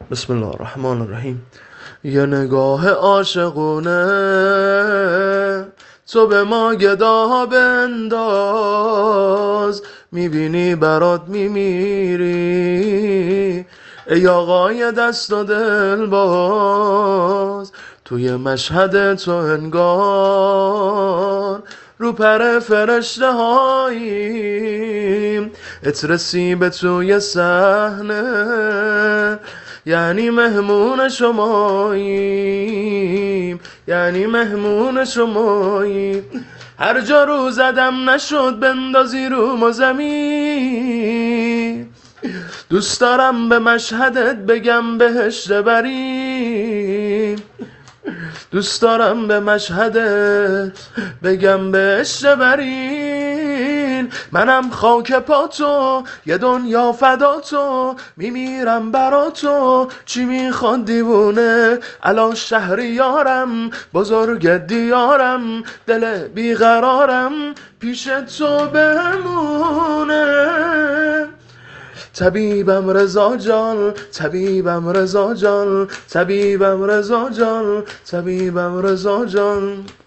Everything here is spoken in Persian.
بسم الله الرحمن الرحیم. یه نگاه عاشقونه تو به ما گدا بنداز، میبینی برات میمیری ای آقای دست و دل باز. توی مشهد تو انگار رو پر فرشته هاییم، اترسی به توی صحنه یعنی مهمون شماییم، یعنی مهمون شماییم. هر جا رو زدم نشد بندازی رو ما زمین، دوست دارم به مشهدت بگم بهشت بریم، دوست دارم به مشهدت بگم بهشت برین. منم خاک پا تو، یه دنیا فدا تو، میمیرم برا تو. چی میخواد دیوونه الان شهریارم، بزرگ دیارم، دل بیقرارم پیش تو بمونه. طبیبم رضا جان، طبیبم رضا جان، طبیبم رضا جان، طبیبم رضا جان.